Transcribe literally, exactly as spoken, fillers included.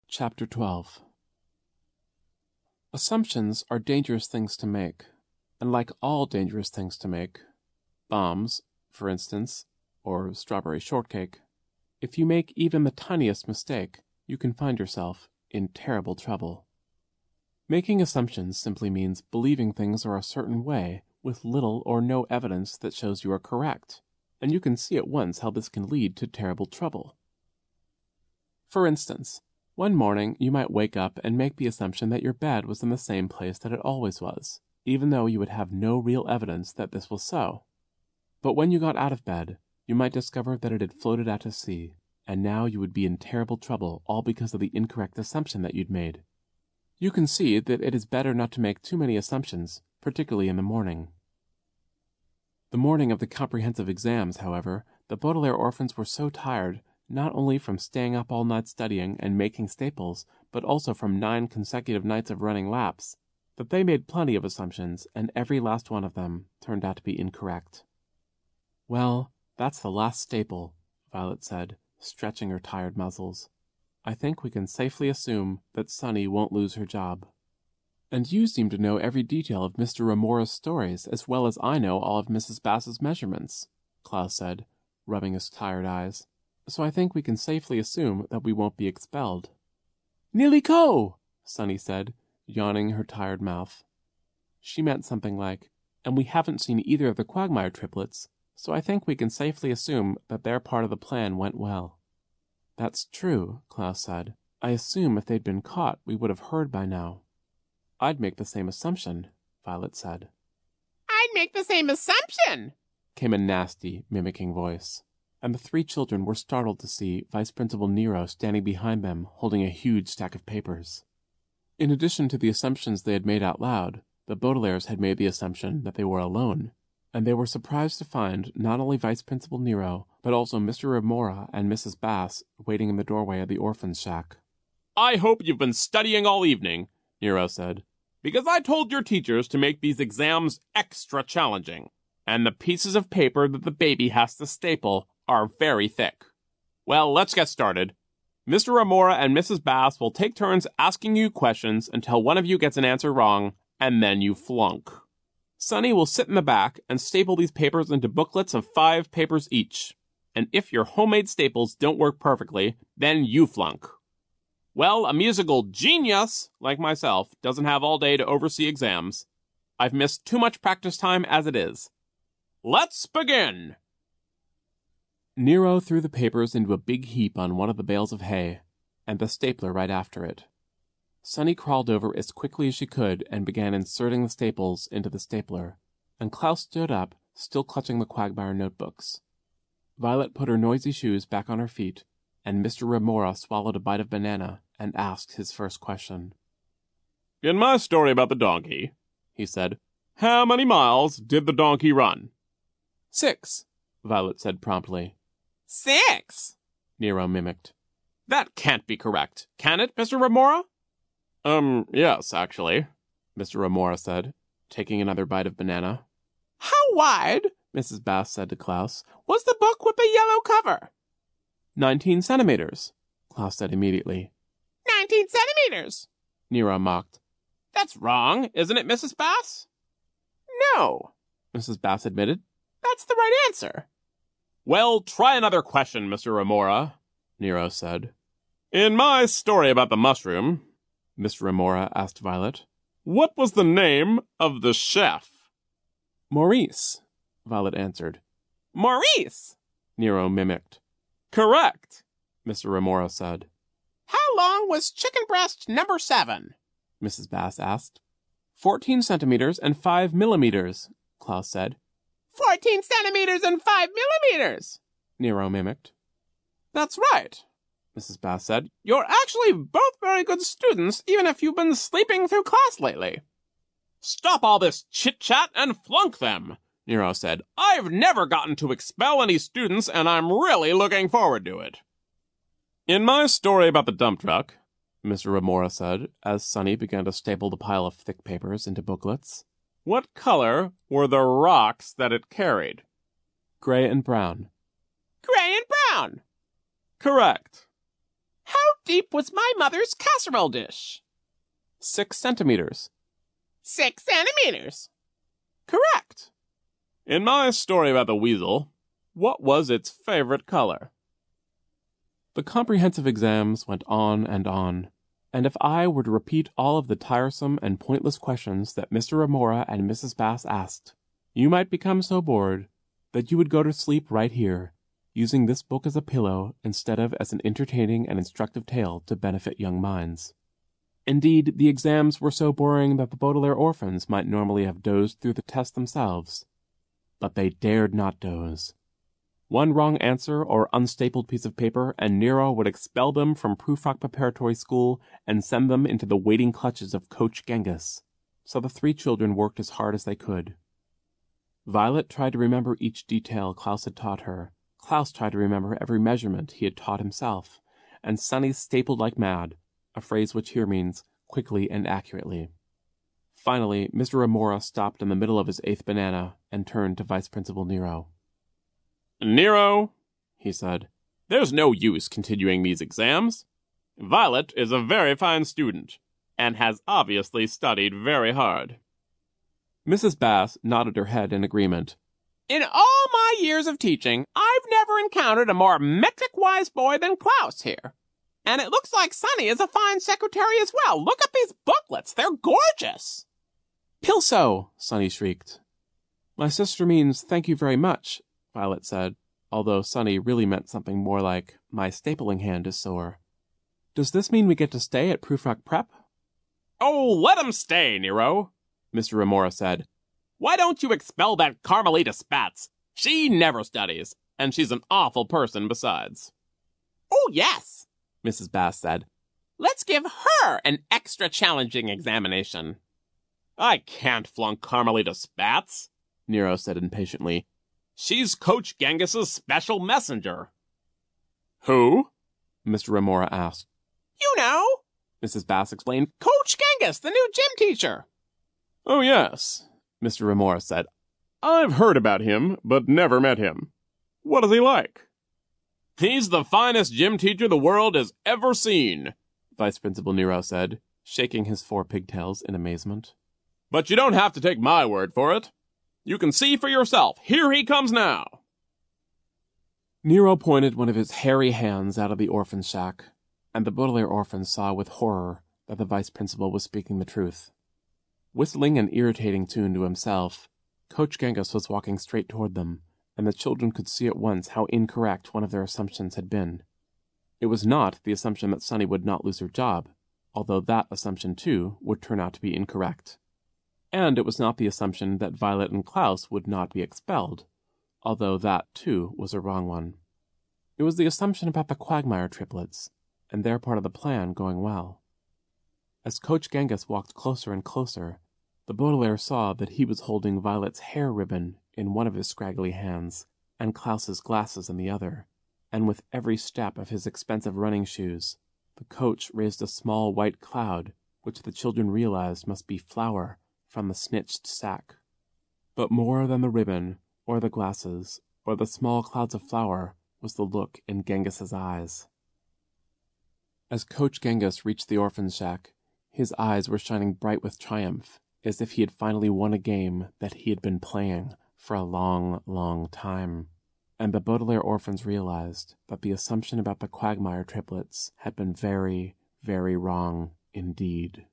Chapter twelve. Assumptions are dangerous things to make, and like all dangerous things to make, bombs, for instance, or strawberry shortcake, if you make even the tiniest mistake, you can find yourself in terrible trouble. Making assumptions simply means believing things are a certain way with little or no evidence that shows you are correct, and you can see at once how this can lead to terrible trouble. For instance, one morning you might wake up and make the assumption that your bed was in the same place that it always was, even though you would have no real evidence that this was so. But when you got out of bed, you might discover that it had floated out to sea, and now you would be in terrible trouble all because of the incorrect assumption that you'd made. You can see that it is better not to make too many assumptions, particularly in the morning. The morning of the comprehensive exams, however, the Baudelaire orphans were so tired, not only from staying up all night studying and making staples, but also from nine consecutive nights of running laps, that they made plenty of assumptions, and every last one of them turned out to be incorrect. "Well, that's the last staple," Violet said, stretching her tired muscles. "I think we can safely assume that Sunny won't lose her job." "And you seem to know every detail of Mister Remora's stories as well as I know all of Missus Bass's measurements," Klaus said, rubbing his tired eyes. "So I think we can safely assume that we won't be expelled." "Niliko!" Sunny said, yawning her tired mouth. She meant something like, "And we haven't seen either of the Quagmire triplets, so I think we can safely assume that their part of the plan went well." "That's true," Klaus said. "I assume if they'd been caught, we would have heard by now." "I'd make the same assumption," Violet said. "I'd make the same assumption," came a nasty, mimicking voice. And the three children were startled to see Vice Principal Nero standing behind them, holding a huge stack of papers. In addition to the assumptions they had made out loud, the Baudelaires had made the assumption that they were alone, and they were surprised to find not only Vice Principal Nero, but also Mister Remora and Missus Bass waiting in the doorway of the orphan's shack. "I hope you've been studying all evening," Nero said, "because I told your teachers to make these exams extra challenging, and the pieces of paper that the baby has to staple are very thick. Well, let's get started. Mister Remora and Missus Bass will take turns asking you questions until one of you gets an answer wrong, and then you flunk. Sunny will sit in the back and staple these papers into booklets of five papers each, and if your homemade staples don't work perfectly, then you flunk. Well, a musical genius like myself doesn't have all day to oversee exams. I've missed too much practice time as it is. Let's begin!" Nero threw the papers into a big heap on one of the bales of hay, and the stapler right after it. Sunny crawled over as quickly as she could and began inserting the staples into the stapler, and Klaus stood up, still clutching the Quagmire notebooks. Violet put her noisy shoes back on her feet, and Mister Remora swallowed a bite of banana and asked his first question. "In my story about the donkey," he said, "how many miles did the donkey run?" "Six," Violet said promptly. "Six," Nero mimicked. "That can't be correct, can it, Mister Remora?" Um, yes, actually," Mister Remora said, taking another bite of banana. "How wide," Missus Bass said to Klaus, "was the book with the yellow cover?" Nineteen centimeters, Klaus said immediately. Nineteen centimeters, Nero mocked. "That's wrong, isn't it, Missus Bass?" "No," Missus Bass admitted. "That's the right answer." "Well, try another question, Mister Remora," Nero said. "In my story about the mushroom," Mister Remora asked Violet, "what was the name of the chef?" "Maurice," Violet answered. "Maurice," Nero mimicked. "Correct," Mister Remora said. "How long was chicken breast number seven?" Missus Bass asked. Fourteen centimeters and five millimeters, Klaus said. Fourteen centimeters and five millimeters, Nero mimicked. "That's right," Missus Bass said. "You're actually both very good students, even if you've been sleeping through class lately." "Stop all this chit-chat and flunk them," Nero said. "I've never gotten to expel any students, and I'm really looking forward to it." "In my story about the dump truck," Mister Remora said, as Sunny began to staple the pile of thick papers into booklets, "what color were the rocks that it carried?" "Gray and brown." "Gray and brown." "Correct." "How deep was my mother's casserole dish? Six centimeters. Six centimeters. Correct. In my story about the weasel, what was its favorite color? The comprehensive exams went on and on, and if I were to repeat all of the tiresome and pointless questions that Mister Remora and Missus Bass asked, you might become so bored that you would go to sleep right here, using this book as a pillow instead of as an entertaining and instructive tale to benefit young minds. Indeed, the exams were so boring that the Baudelaire orphans might normally have dozed through the test themselves. But they dared not doze. One wrong answer or unstapled piece of paper, and Nero would expel them from Prufrock Preparatory School and send them into the waiting clutches of Coach Genghis. So the three children worked as hard as they could. Violet tried to remember each detail Klaus had taught her. Klaus tried to remember every measurement he had taught himself, and Sonny stapled like mad, a phrase which here means quickly and accurately. Finally, Mister Remora stopped in the middle of his eighth banana and turned to Vice Principal Nero. Nero, he said, there's no use continuing these exams. Violet is a very fine student, and has obviously studied very hard. Missus Bass nodded her head in agreement. In all my years of teaching, I've never encountered a more metric-wise boy than Klaus here. And it looks like Sonny is a fine secretary as well. Look at these booklets. They're gorgeous. Pilso, Sonny shrieked. My sister means thank you very much, Violet said, although Sonny really meant something more like, my stapling hand is sore. Does this mean we get to stay at Prufrock Prep? Oh, let him stay, Nero, Mister Remora said. Why don't you expel that Carmelita Spatz? She never studies, and she's an awful person besides. Oh, yes, Missus Bass said. Let's give her an extra challenging examination. I can't flunk Carmelita Spatz, Nero said impatiently. She's Coach Genghis's special messenger. Who? Mister Remora asked. You know, Missus Bass explained. Coach Genghis, the new gym teacher. Oh, yes, Mister Remora said. I've heard about him, but never met him. What is he like? He's the finest gym teacher the world has ever seen, Vice Principal Nero said, shaking his four pigtails in amazement. But you don't have to take my word for it. You can see for yourself. Here he comes now. Nero pointed one of his hairy hands out of the orphan shack, and the Baudelaire orphans saw with horror that the vice principal was speaking the truth. Whistling an irritating tune to himself, Coach Genghis was walking straight toward them, and the children could see at once how incorrect one of their assumptions had been. It was not the assumption that Sonny would not lose her job, although that assumption, too, would turn out to be incorrect. And it was not the assumption that Violet and Klaus would not be expelled, although that, too, was a wrong one. It was the assumption about the Quagmire triplets, and their part of the plan going well. As Coach Genghis walked closer and closer, the Baudelaire saw that he was holding Violet's hair ribbon in one of his scraggly hands, and Klaus's glasses in the other, and with every step of his expensive running shoes, the coach raised a small white cloud, which the children realized must be flour from the snitched sack. But more than the ribbon, or the glasses, or the small clouds of flour, was the look in Genghis's eyes. As Coach Genghis reached the orphan shack, his eyes were shining bright with triumph, as if he had finally won a game that he had been playing for a long, long time. And the Baudelaire orphans realized that the assumption about the Quagmire triplets had been very, very wrong indeed.